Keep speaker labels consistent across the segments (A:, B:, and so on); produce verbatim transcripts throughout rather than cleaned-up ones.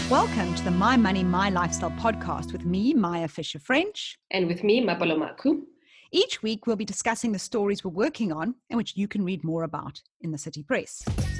A: Welcome to the My Money, My Lifestyle podcast with me, Maya Fisher-French.
B: And with me, Mapalo Maku.
A: Each week, we'll be discussing the stories we're working on and which you can read more about in the City Press.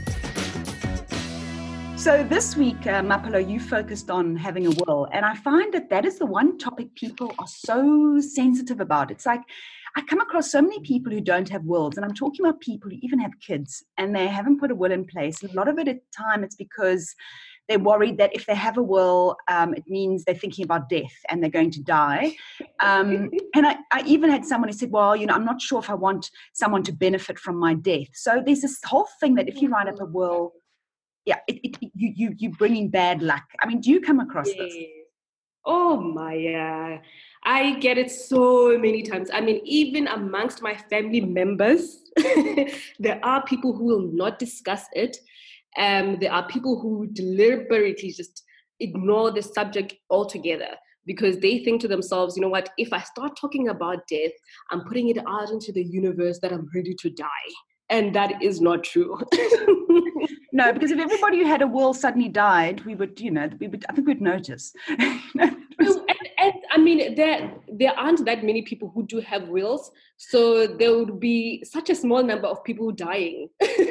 A: So this week, uh, Mapalo, you focused on having a will. And I find that that is the one topic people are so sensitive about. It's like, I come across so many people who don't have wills, and I'm talking about people who even have kids and they haven't put a will in place. And a lot of it at the time, it's because they're worried that if they have a will, um, it means they're thinking about death and they're going to die. Um, and I, I even had someone who said, well, you know, I'm not sure if I want someone to benefit from my death. So there's this whole thing that if you write up a will, yeah, it, it, you, you, you bring in bad luck. I mean, do you come across
B: yes.
A: this?
B: Oh, Maya. I get it so many times. I mean, even amongst my family members, there are people who will not discuss it. Um, there are people who deliberately just ignore the subject altogether because they think to themselves, you know what, if I start talking about death, I'm putting it out into the universe that I'm ready to die. And that is not true.
A: No, because if everybody who had a will suddenly died, we would, you know, we would, I think we'd notice.
B: and, and I mean, there there aren't that many people who do have wills, so there would be such a small number of people dying.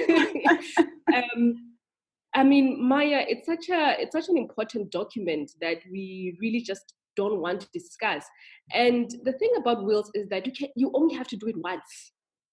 B: um, I mean, Maya, it's such a it's such an important document that we really just don't want to discuss. And the thing about wills is that you can you only have to do it once.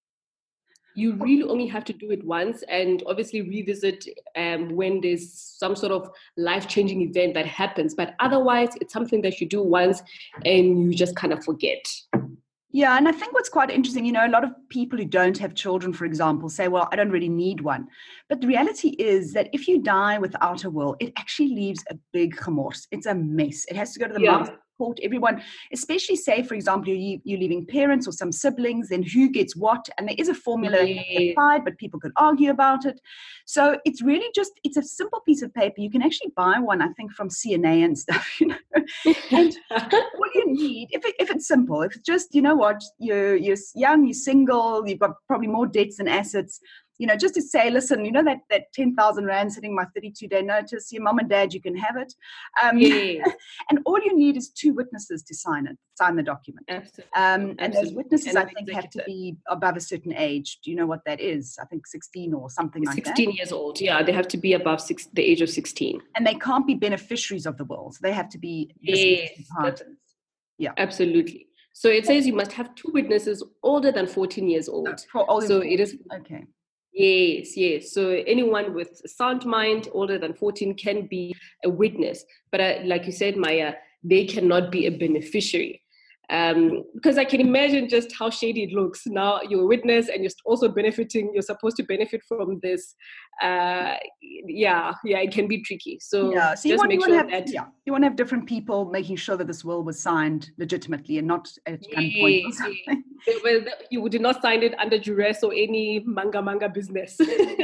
B: You really only have to do it once, and obviously revisit um, when there's some sort of life-changing event that happens. But otherwise, it's something that you do once and you just kind of forget.
A: Yeah, and I think what's quite interesting, you know, a lot of people who don't have children, for example, say, well, I don't really need one. But the reality is that if you die without a will, it actually leaves a big gemors. It's a mess. It has to go to the
B: Yeah.
A: master court, everyone, especially say, for example, you, you're leaving parents or some siblings, then who gets what? And there is a formula
B: Yeah.
A: applied, but people could argue about it. So it's really just, it's a simple piece of paper. You can actually buy one, I think, from C N A and stuff, you know. And what you need, if, it, if it's simple, if it's just, you know what, you're, you're young, you're single, you've got probably more debts than assets, you know, just to say, listen, you know, that, that ten thousand rand sitting my thirty-two day notice, your mom and dad, you can have it. Um,
B: Yeah.
A: And all you need is two witnesses to sign it, sign the document.
B: Absolutely.
A: Um, and
B: Absolutely.
A: those witnesses,
B: And
A: I
B: an
A: think, have to
B: executor.
A: be above a certain age. Do you know what that is? I think sixteen or something like that.
B: sixteen years old. Yeah, they have to be above six, the age of sixteen.
A: And they can't be beneficiaries of the will. So they have to be
B: Yes,
A: disinterested
B: that's-
A: parties. Yeah.
B: Absolutely. So it says you must have two witnesses older than fourteen years old.
A: No, for older
B: So
A: than
B: it is,
A: Okay.
B: yes, yes. So anyone with a sound mind older than fourteen can be a witness. But uh, like you said, Maya, they cannot be a beneficiary. Um, because I can imagine just how shady it looks. Now you're a witness and you're also benefiting, you're supposed to benefit from this. Uh, yeah, yeah, it can be tricky. So,
A: Yeah, so you
B: just
A: want, you
B: make
A: want
B: sure
A: to have,
B: that...
A: yeah, you want to have different people making sure that this will was signed legitimately and not at gunpoint or
B: Yes,
A: something.
B: yes. Well, you did not sign it under duress or any manga manga business.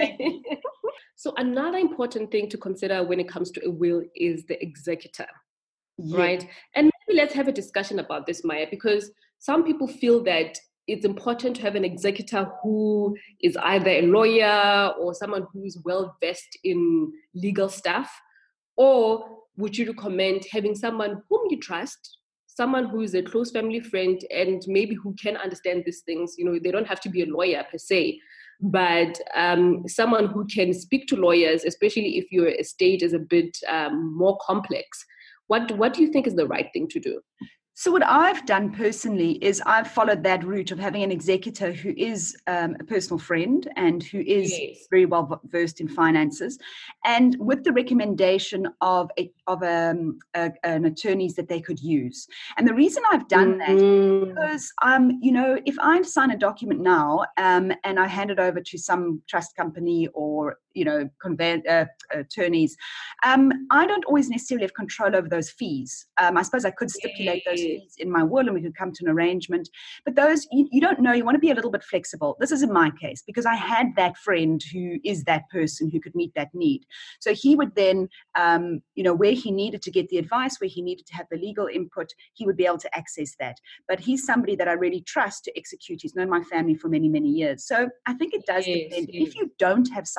B: So another important thing to consider when it comes to a will is the executor,
A: Yeah.
B: right? And maybe let's have a discussion about this, Maya, because some people feel that it's important to have an executor who is either a lawyer or someone who is well versed in legal stuff, or would you recommend having someone whom you trust, someone who is a close family friend and maybe who can understand these things? You know, they don't have to be a lawyer per se, but um, someone who can speak to lawyers, especially if your estate is a bit um, more complex. What, what do you think is the right thing to do?
A: So what I've done personally is I've followed that route of having an executor who is um, a personal friend and who is
B: Yes.
A: very well versed in finances, and with the recommendation of a, of um, a, an attorneys that they could use. And the reason I've done that
B: Mm.
A: is because, um, you know, if I sign a document now um, and I hand it over to some trust company or, you know, convey, uh, attorneys, um, I don't always necessarily have control over those fees. Um, I suppose I could stipulate those fees in my will and we could come to an arrangement. But those, you, you don't know, you want to be a little bit flexible. This is in my case because I had that friend who is that person who could meet that need. So he would then, um, you know, where he needed to get the advice, where he needed to have the legal input, he would be able to access that. But he's somebody that I really trust to execute. He's known my family for many, many years. So I think it does
B: Yes,
A: depend.
B: yes.
A: If you don't have someone like that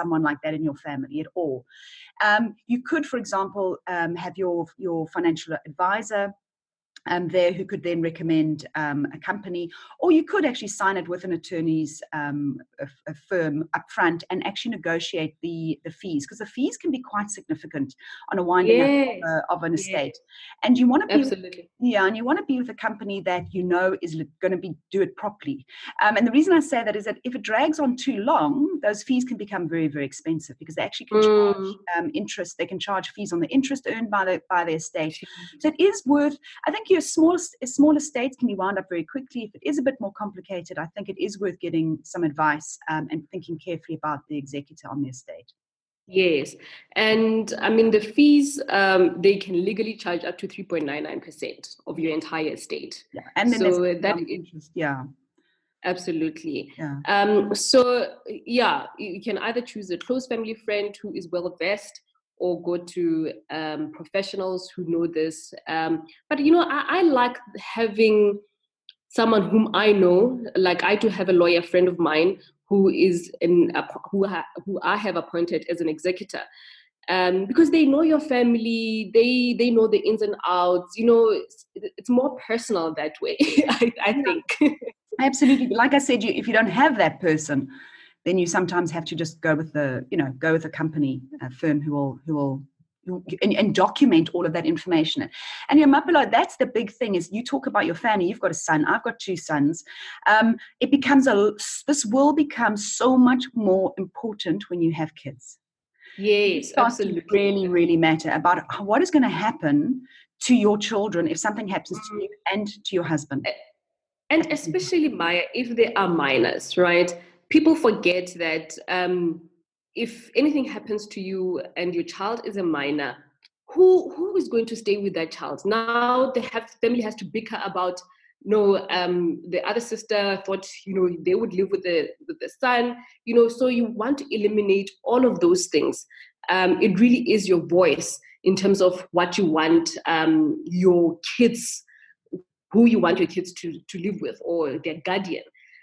A: that in your family at all. Um, you could, for example, um, have your, your financial advisor Um, there who could then recommend um, a company, or you could actually sign it with an attorney's um, a, a firm up front and actually negotiate the, the fees, because the fees can be quite significant on a winding up
B: Yes.
A: of, a, of an
B: Yes.
A: estate. And you want to be
B: Absolutely.
A: With, yeah, and you want to be with a company that you know is going to be do it properly. Um, and the reason I say that is that if it drags on too long, those fees can become very, very expensive, because they actually can charge
B: Mm.
A: um, interest. They can charge fees on the interest earned by the by the estate. So it is worth. I think your small small estates can be wound up very quickly. If it is a bit more complicated, I think it is worth getting some advice um, and thinking carefully about the executor on the estate.
B: Yes. And I mean, the fees, um, they can legally charge up to three point nine nine percent of your entire estate.
A: Yeah. And then
B: so
A: there's
B: that
A: interest. Yeah.
B: Absolutely.
A: Yeah.
B: Um, so, yeah, you can either choose a close family friend who is well versed, or go to um, professionals who know this. Um, but, you know, I, I like having someone whom I know, like I do have a lawyer friend of mine who is in a, who, ha, who I have appointed as an executor. Um, because they know your family, they they know the ins and outs. You know, it's, it's more personal that way. I, I
A: Yeah.
B: think.
A: Absolutely. But like I said, you, if you don't have that person, then you sometimes have to just go with the, you know, go with a company, a firm who will, who will, who, and, and document all of that information. And your Mapelo, that's the big thing is you talk about your family. You've got a son. I've got two sons. Um, it becomes a, this will become so much more important when you have kids.
B: Yes, absolutely.
A: To really, really matter about what is going to happen to your children if something happens to you and to your husband.
B: And especially, Maya, if they are minors, right? People forget that um, if anything happens to you and your child is a minor, who who is going to stay with that child? Now the have, family has to bicker about, no, um, the other sister thought, you know, they would live with the with the son, you know, so you want to eliminate all of those things. Um, it really is your voice in terms of what you want um, your kids who you want your kids to, to live with, or their guardian.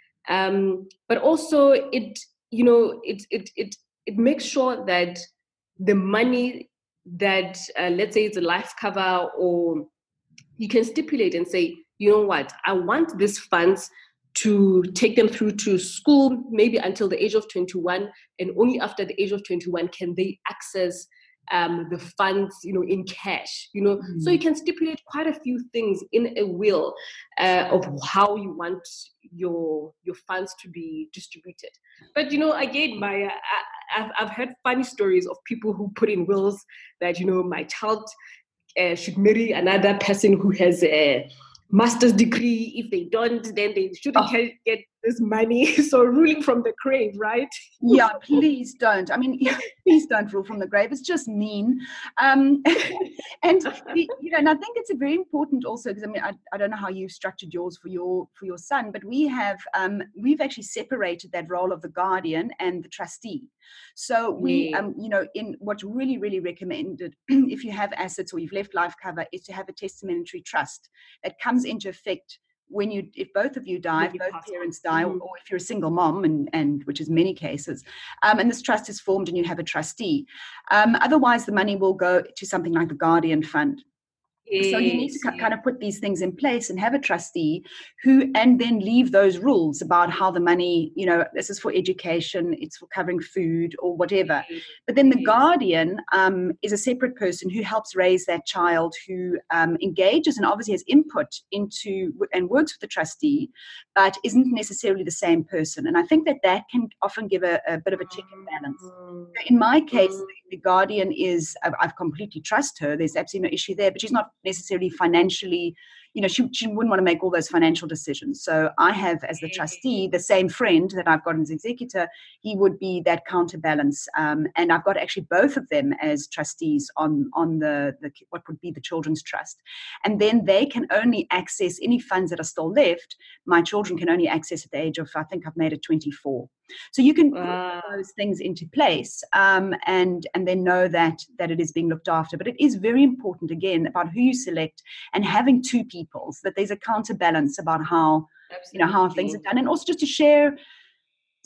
B: Um, but also it, you know, it, it, it, it makes sure that the money that, uh, let's say it's a life cover, or you can stipulate and say, you know what, I want these funds to take them through to school, maybe until the age of twenty-one, and only after the age of twenty-one can they access um, the funds, you know, in cash, you know. Mm. So you can stipulate quite a few things in a will uh, of how you want your your funds to be distributed. But, you know, again, my I, I've, I've heard funny stories of people who put in wills that, you know, my child uh, should marry another person who has a master's degree. If they don't, then they shouldn't oh. get this money. So ruling from the grave, right?
A: Yeah, please don't. I mean, please don't rule from the grave. It's just mean. Um, and the, you know, and I think it's a very important also, because I mean, I, I don't know how you've structured yours for your for your son, but we have um, we've actually separated that role of the guardian and the trustee. So we, yeah. um, you know, in what's really, really recommended, if you have assets or you've left life cover, is to have a testamentary trust that comes into effect when you, if both of you die, if both parents die, mm-hmm. or if you're a single mom, and, and which is many cases, um, and this trust is formed and you have a trustee. Um, otherwise, the money will go to something like the guardian fund. Yes, so you need to yes. kind of put these things in place and have a trustee who, and then leave those rules about how the money, you know, this is for education, it's for covering food or whatever. Yes. But then the yes. guardian um, is a separate person who helps raise that child, who um, engages and obviously has input into and works with the trustee, but isn't necessarily the same person. And I think that that can often give a, a bit of a check and balance. So in my case, mm. the guardian is, I've, I've completely trust her. There's absolutely no issue there, but she's not necessarily financially, you know, she, she wouldn't want to make all those financial decisions. So I have, as the trustee, the same friend that I've got as executor, he would be that counterbalance. Um, and I've got actually both of them as trustees on, on the, the what would be the children's trust. And then they can only access any funds that are still left. My children can only access at the age of, I think I've made it twenty-four. So you can
B: wow.
A: put those things into place um, and, and then know that, that it is being looked after. But it is very important, again, about who you select and having two people, so that there's a counterbalance about how, Absolutely. you know, how things are done. And also just to share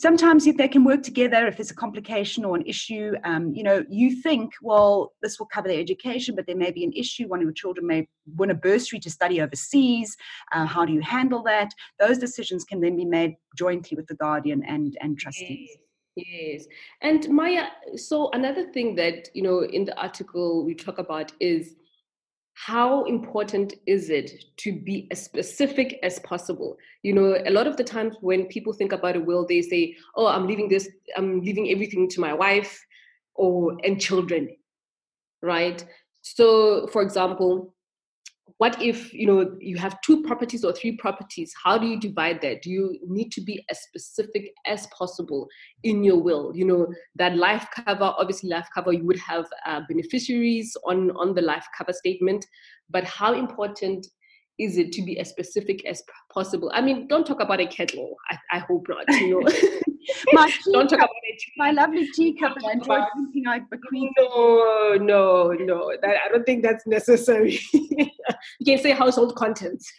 A: sometimes if they can work together, if there's a complication or an issue, um, you know, you think, well, this will cover their education, but there may be an issue. One of your children may win a bursary to study overseas. Uh, how do you handle that? Those decisions can then be made jointly with the guardian and, and trustees.
B: Yes, yes. And Maya, so another thing that, you know, in the article we talk about is how important is it to be as specific as possible? You know, a lot of the times when people think about a will, they say, oh, I'm leaving this, I'm leaving everything to my wife or and children, right? So, for example, what if, you know, you have two properties or three properties? How do you divide that? Do you need to be as specific as possible in your will? You know, that life cover, obviously life cover, you would have uh, beneficiaries on, on the life cover statement, but how important is it to be as specific as possible? I mean, don't talk about a kettle. I, I hope not, you know.
A: my
B: don't talk about it.
A: My lovely teacup that I enjoy drinking out between.
B: No, no, no. That, I don't think that's necessary. You can say household contents.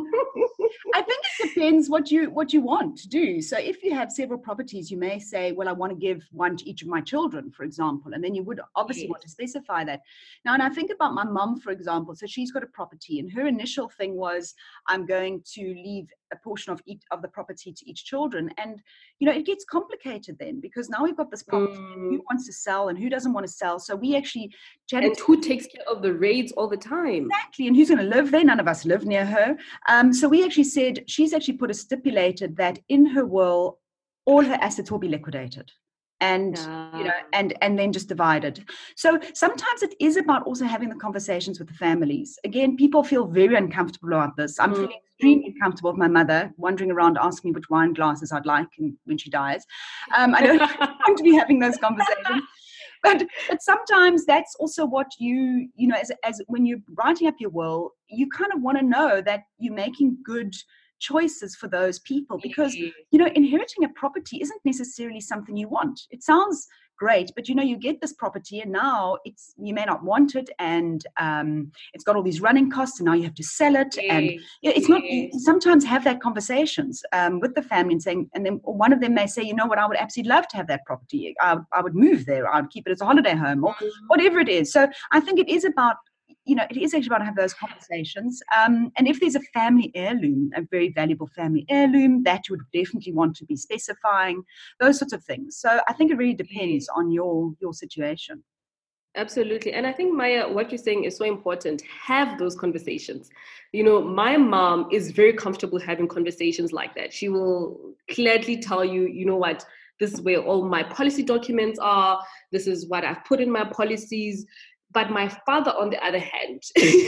A: I think it depends what you what you want to do. So if you have several properties, you may say, well, I want to give one to each of my children, for example, and then you would obviously yes. want to specify that. Now, and I think about my mum, for example. So she's got a property, and her initial thing was, I'm going to leave a portion of each of the property to each children. And, you know, it gets complicated then, because now we've got this property, mm. and who wants to sell and who doesn't want to sell. So we actually chatted.
B: And who takes care of the raids all the time?
A: Exactly. And who's going to live there? None of us live near her. Um, so we actually said, she's actually put a stipulated that in her will, all her assets will be liquidated. And you know, and and then just divided. So sometimes it is about also having the conversations with the families. Again, people feel very uncomfortable about this. I'm mm. feeling extremely uncomfortable with my mother wandering around asking me which wine glasses I'd like and when she dies. Um, I don't want to be having those conversations. But but sometimes that's also what you you know as as when you're writing up your will, you kind of want to know that you're making good choices for those people, because you know inheriting a property isn't necessarily something you want. It sounds great, but you know you get this property and now it's you may not want it, and um it's got all these running costs, and now you have to sell it. Yes. And you know, it's not you sometimes have that conversations um with the family and saying, and then one of them may say, you know what, I would absolutely love to have that property. I, I would move there, I would keep it as a holiday home, or whatever it is. So I think it is about you know, it is actually about to have those conversations. Um, and if there's a family heirloom, a very valuable family heirloom, that you would definitely want to be specifying, those sorts of things. So I think it really depends on your your situation.
B: Absolutely. And I think, Maya, what you're saying is so important. Have those conversations. You know, my mom is very comfortable having conversations like that. She will gladly tell you, you know what, this is where all my policy documents are. This is what I've put in my policies. But my father, on the other hand,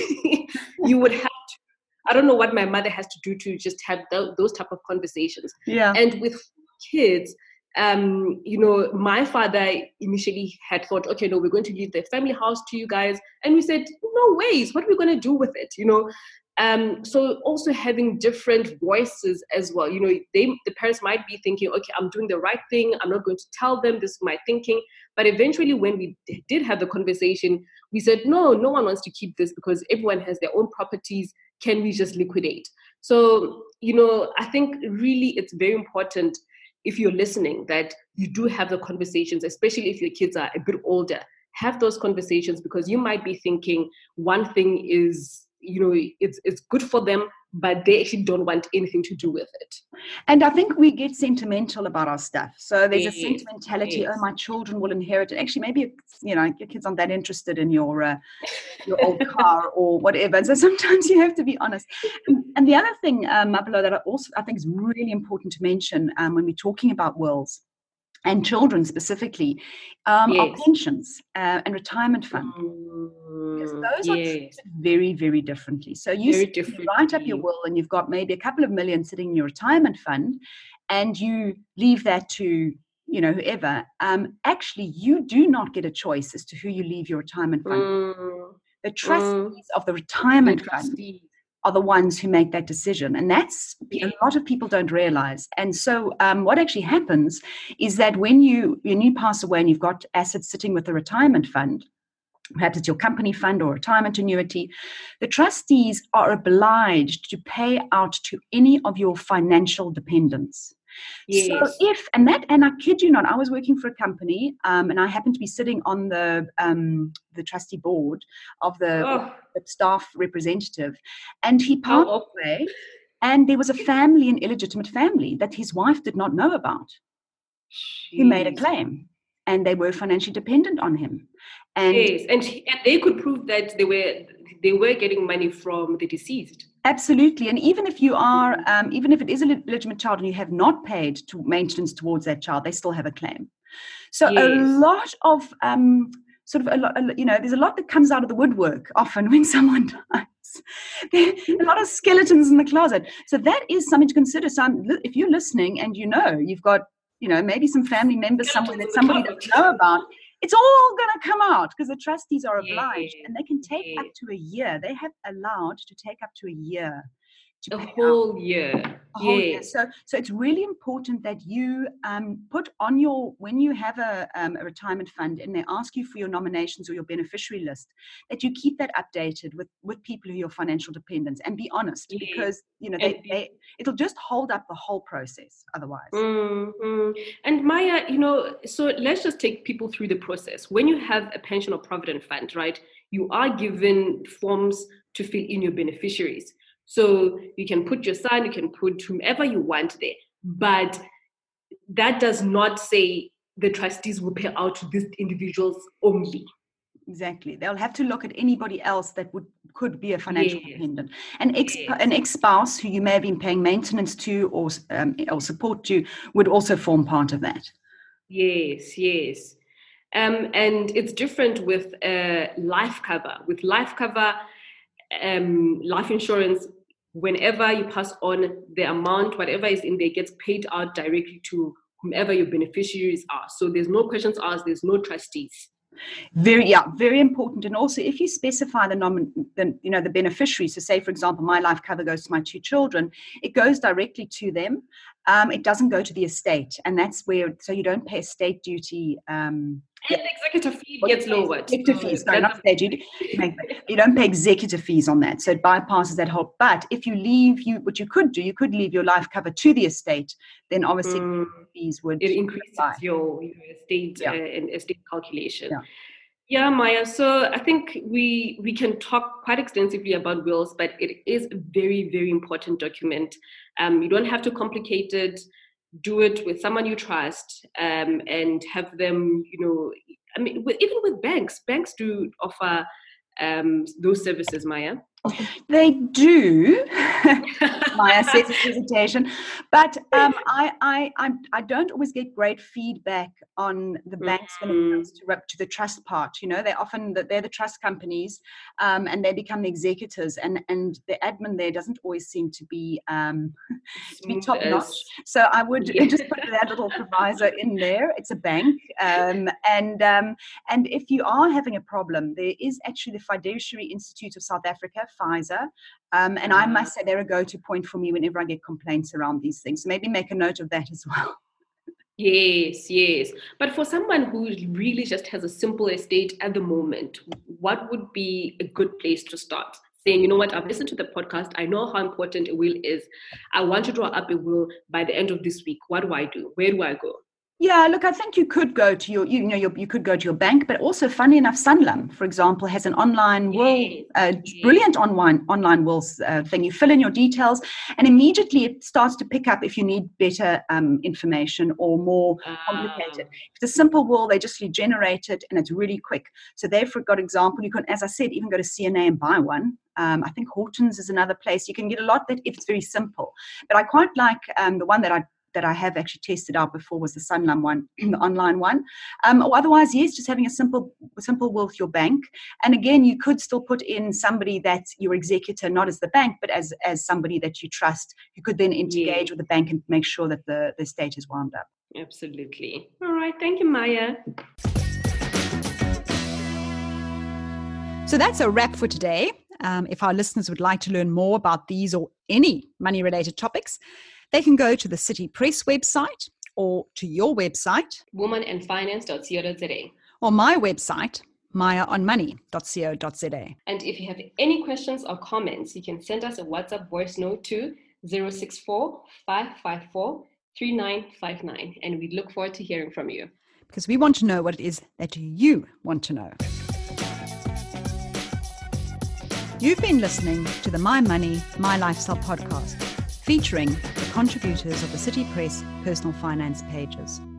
B: you would have to, I don't know what my mother has to do to just have th- those type of conversations.
A: Yeah.
B: And with kids, um, you know, my father initially had thought, okay, no, we're going to leave the family house to you guys. And we said, no ways, what are we going to do with it? You know, um, so also having different voices as well. You know, they, the parents might be thinking, okay, I'm doing the right thing. I'm not going to tell them this is my thinking. But eventually when we did have the conversation, we said, no, no one wants to keep this because everyone has their own properties. Can we just liquidate? So, you know, I think really it's very important, if you're listening, that you do have the conversations, especially if your kids are a bit older. Have those conversations, because you might be thinking one thing is, you know, it's it's good for them, but they actually don't want anything to do with it.
A: And I think we get sentimental about our stuff. So there's
B: yes.
A: a sentimentality,
B: yes.
A: oh, my children will inherit it. Actually, maybe, you know, your kids aren't that interested in your uh, your old car or whatever. And so sometimes you have to be honest. And, and the other thing, um, Mapelo, that I also I think is really important to mention um, when we're talking about wills and children specifically, um,
B: yes.
A: are pensions uh, and retirement funds.
B: Mm,
A: because those
B: yes.
A: are treated very, very differently. So you,
B: very
A: you write up your will and you've got maybe a couple of million sitting in your retirement fund, and you leave that to, you know, whoever. Um, actually, you do not get a choice as to who you leave your retirement fund.
B: Mm,
A: the trustees
B: mm,
A: of the retirement
B: the
A: fund
B: trustees.
A: are the ones who make that decision. And that's a lot of people don't realize. And so um, what actually happens is that when you, when you pass away and you've got assets sitting with the retirement fund, perhaps it's your company fund or retirement annuity, the trustees are obliged to pay out to any of your financial dependents.
B: Yes.
A: So if, and that, and I kid you not, I was working for a company um, and I happened to be sitting on the um, the trustee board of the,
B: Oh,
A: the staff representative, and he
B: how
A: passed
B: awful.
A: away, and there was a family, an illegitimate family that his wife did not know about, who made a
B: Jeez.
A: claim, and they were financially dependent on him. And
B: Yes, and, he- and they could prove that they were they were getting money from the deceased.
A: absolutely. And even if you are, um, even if it is a legitimate child and you have not paid to maintenance towards that child, they still have a claim. So
B: Yes.
A: a lot of um, sort of a lot, you know, there's a lot that comes out of the woodwork often when someone dies. A lot of skeletons in the closet. So that is something to consider. So I'm, if you're listening and you know you've got, you know, maybe some family members somewhere that somebody doesn't know about, it's all going to come out because the trustees are obliged,
B: Yes.
A: and they can take
B: Yes.
A: up to a year. They have allowed to take up to a year to
B: A
A: pay out.
B: whole year.
A: A whole year.
B: Yes.
A: So, so it's really important that you um, put on your, when you have a, um, a retirement fund and they ask you for your nominations or your beneficiary list, that you keep that updated with, with people who are your financial dependents, and be honest,
B: Yes.
A: because you know
B: And
A: they, they it'll just hold up the whole process otherwise.
B: Mm-hmm. And Maya, you know, so let's just take people through the process. When you have a pension or provident fund, right, you are given forms to fill in your beneficiaries. So you can put your son, you can put whomever you want there. But that does not say the trustees will pay out to these individuals only.
A: Exactly. They'll have to look at anybody else that would could be a financial
B: Yes.
A: dependent. An ex
B: Yes.
A: an ex-spouse who you may have been paying maintenance to or um, or support to would also form part of that.
B: Yes, yes. Um, and it's different with uh, life cover. With life cover, um, life insurance, whenever you pass on, the amount, whatever is in there, gets paid out directly to whomever your beneficiaries are. So there's no questions asked, there's no trustees.
A: Very, yeah, very important. And also, if you specify the nomin, the, you know, the beneficiary. So, say for example, my life cover goes to my two children. It goes directly to them. Um, it doesn't go to the estate, and that's where. So you don't pay estate duty. Um,
B: And the executive fee gets lowered.
A: Executive
B: So
A: fees, sorry,
B: that's
A: not estate duty. You, make, you don't pay executive fees on that, so it bypasses that whole. But if you leave, you what you could do, you could leave your life cover to the estate. Then obviously
B: Mm,
A: fees would.
B: it increases
A: apply.
B: your, your estate
A: Yeah.
B: uh, and estate calculation.
A: Yeah.
B: Yeah, Maya. So I think we we can talk quite extensively about wills, but it is a very, very important document. Um, you don't have to complicate it. Do it with someone you trust, um, and have them, you know, I mean, with, even with banks, banks do offer um, those services, Maya.
A: They do. Maya says with hesitation, but um, I, I, I, I don't always get great feedback on the banks when it comes to, to the trust part. You know, they often they're the trust companies, um, and they become the executors, and and the admin there doesn't always seem to be um, to be top notch. So I would yeah. just put that little proviso in there. It's a bank, um, and um, and if you are having a problem, there is actually the Fiduciary Institute of South Africa, FISA. Um, and I must say they're a go-to point for me whenever I get complaints around these things. So maybe make a note of that as well.
B: Yes, yes. But for someone who really just has a simple estate at the moment, what would be a good place to start? Saying, you know what, I've listened to the podcast. I know how important a will is. I want to draw up a will by the end of this week. What do I do? Where do I go?
A: Yeah, look, I think you could go to your, you know, your, you could go to your bank, but also, funny enough, Sanlam, for example, has an online will,
B: yes.
A: uh,
B: yes.
A: brilliant online online wills uh, thing. You fill in your details, and immediately it starts to pick up if you need better um, information or more complicated.
B: Um,
A: if it's a simple will, they just generate it, and it's really quick. So they've got example. You can, as I said, even go to C N A and buy one. Um, I think Hortons is another place. You can get a lot that if it's very simple. But I quite like um, the one that I that I have actually tested out before was the Sanlam one, the online one. Um, or otherwise, yes, just having a simple simple will with your bank. And again, you could still put in somebody that's your executor, not as the bank, but as as somebody that you trust. You could then engage
B: yeah.
A: with the bank and make sure that the, the estate is wound up.
B: Absolutely. All right. Thank you, Maya.
A: So that's a wrap for today. Um, if our listeners would like to learn more about these or any money-related topics, they can go to the City Press website or to your website,
B: woman and finance dot co dot za,
A: or my website, maya on money dot co dot za.
B: And if you have any questions or comments, you can send us a WhatsApp voice note to zero six four, five five four, three nine five nine. And we look forward to hearing from you.
A: Because we want to know what it is that you want to know. You've been listening to the My Money, My Lifestyle podcast, featuring the contributors of the City Press personal finance pages.